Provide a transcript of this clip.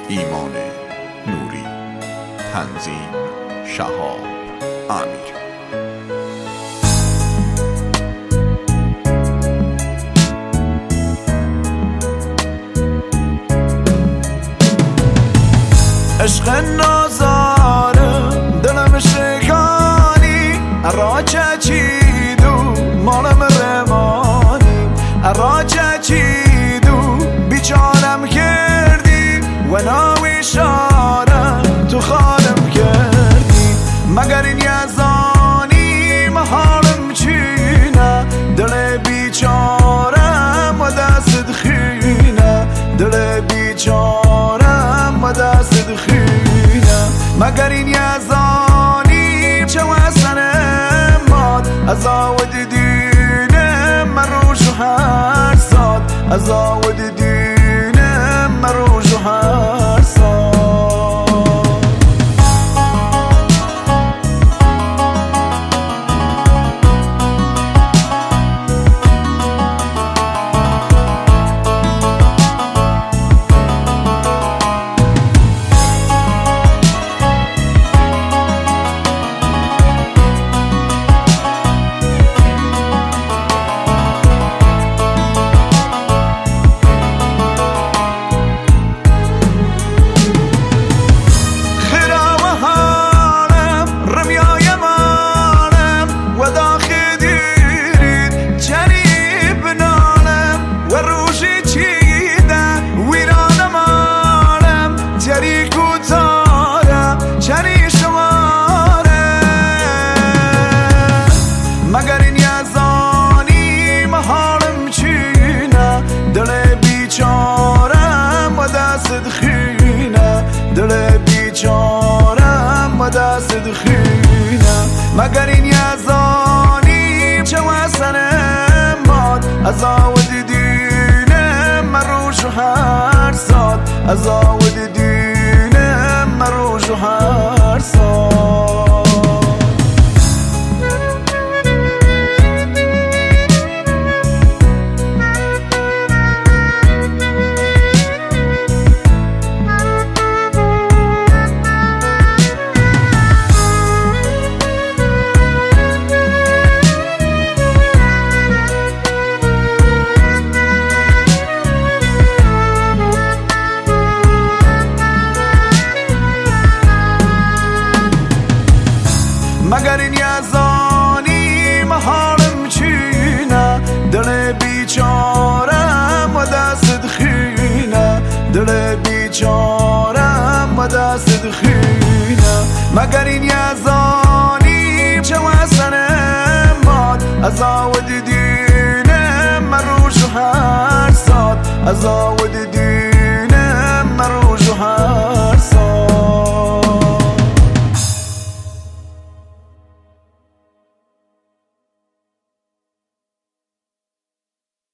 ایمان نوری. تنظیم شهاب امیری. عشق نازارم دلم شکانی را چیدو مالم روانی را چیدو بیچارم کردی و ناوی شارم تو خالم کردی مگر این یزانی محالم چینه دل بیچارم و دست خینه دل بیچارم و دست خینه مگر این یزانی چه وسنه ماد از آود دینه من روش و هر ساد از آود دینه من روش و هر ساد مگر این یزانی محالم چینه دل بیچارم و دست خینه دل بیچارم و دست خینه مگر این یزانی چه وسنه ماد از آود دینه من روش و هر ساد از آود دینه من روش و هر ساد مگر این یزانی محالم چینه دل بیچارم و دست خینه دل بیچارم و دست خینه مگر این یزانی چه وسنه ماد از آود دینه من روش و هر ساد از آود